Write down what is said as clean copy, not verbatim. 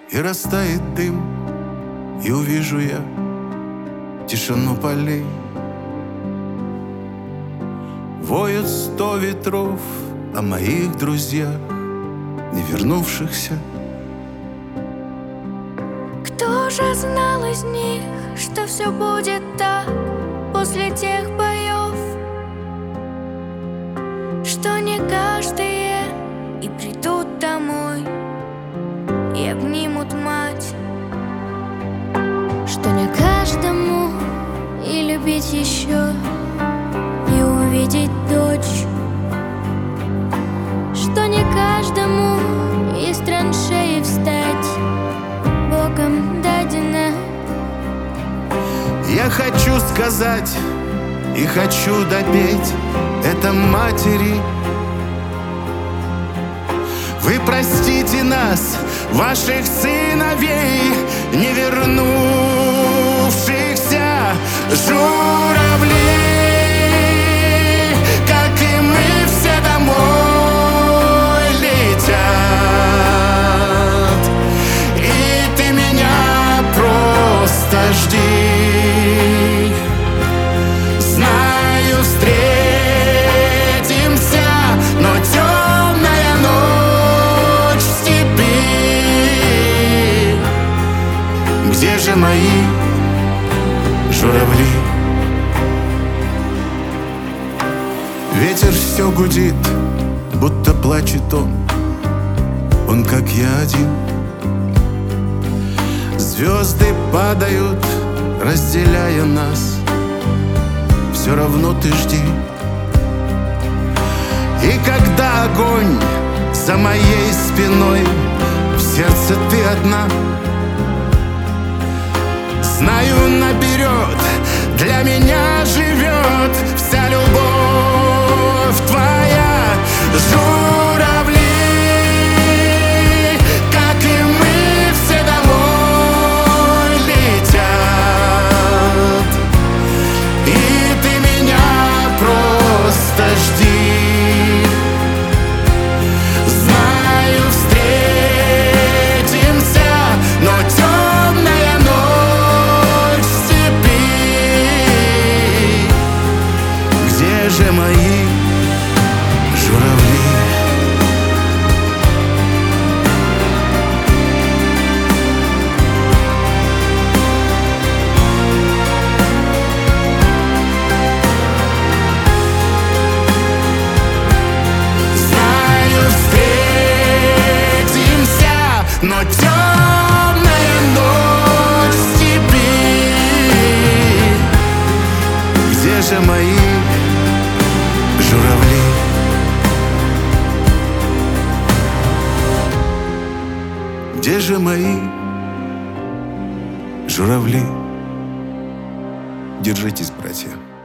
и растает дым, и увижу я тишину полей. Воют 100 ветров о моих друзьях, не вернувшихся. Кто же знал из них, что все будет так после тех боев, что не каждые и придут домой и обнимут мать, что не каждому и любить еще, и увидеть дочь, что не каждому из траншеи встать боком дадено. Я хочу сказать и хочу допеть это матери. Вы простите нас, ваших сыновей, не вернувшихся журавлей, как и мы все домой летят. И ты меня просто жди. Знаю, встретимся, но темная ночь в степи. Где же мои журавли? Ветер все гудит, будто плачет он как я один. Звезды падают, разделяя нас, все равно ты жди. И когда огонь за моей спиной, в сердце ты одна. Знаю наперед, для меня живет вся любовь твоя. Журавли, как и мы, все домой летят. И ты меня просто жди. Знаю, встретимся, но темная ночь в степи. Где же мои журавли? Но темная ночь в степи. Где же мои журавли? Где же мои журавли? Держитесь, братья.